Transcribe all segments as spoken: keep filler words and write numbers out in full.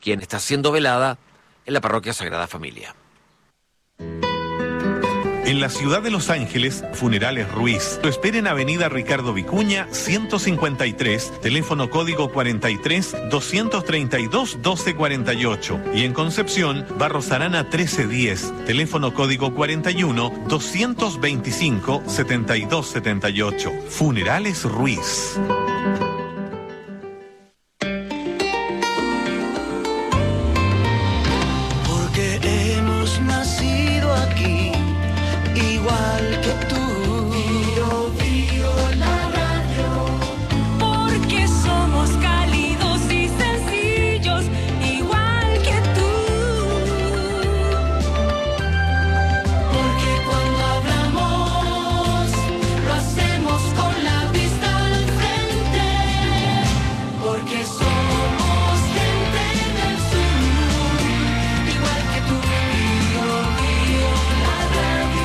quien está siendo velada en la Parroquia Sagrada Familia. En la ciudad de Los Ángeles, Funerales Ruiz. Lo espera en Avenida Ricardo Vicuña, ciento cincuenta y tres, teléfono código cuarenta y tres, doscientos treinta y dos, doce cuarenta y ocho. Y en Concepción, Barros Arana trece diez, teléfono código cuarenta y uno, doscientos veinticinco, setenta y dos setenta y ocho. Funerales Ruiz. Porque hemos nacido aquí. Igual que tú, Bio, Bio, la radio. Porque somos cálidos y sencillos, igual que tú. Porque cuando hablamos, lo hacemos con la vista al frente. Porque somos gente del sur, igual que tú, Bio, Bio, la radio.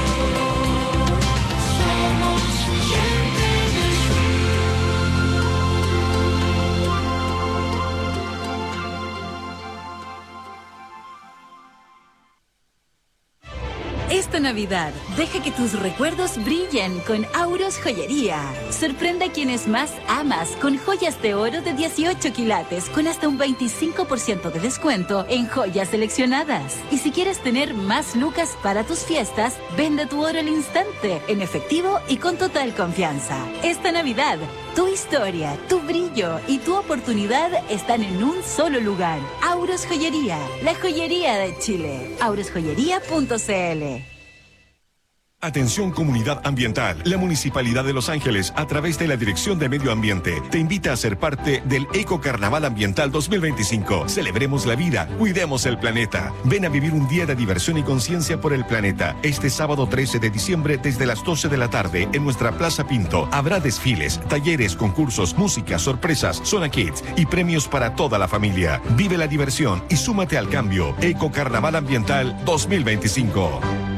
Esta Navidad, deja que tus recuerdos brillen con Auros Joyería. Sorprende a quienes más amas con joyas de oro de dieciocho quilates con hasta un veinticinco por ciento de descuento en joyas seleccionadas. Y si quieres tener más lucas para tus fiestas, vende tu oro al instante, en efectivo y con total confianza. Esta Navidad, tu historia, tu brillo y tu oportunidad están en un solo lugar. Auros Joyería, la joyería de Chile. auros joyería punto c l. Atención comunidad ambiental. La Municipalidad de Los Ángeles, a través de la Dirección de Medio Ambiente, te invita a ser parte del Eco Carnaval Ambiental dos mil veinticinco. Celebremos la vida, cuidemos el planeta. Ven a vivir un día de diversión y conciencia por el planeta. Este sábado trece de diciembre desde las doce de la tarde en nuestra Plaza Pinto. Habrá desfiles, talleres, concursos, música, sorpresas, zona kids y premios para toda la familia. Vive la diversión y súmate al cambio. Eco Carnaval Ambiental dos mil veinticinco.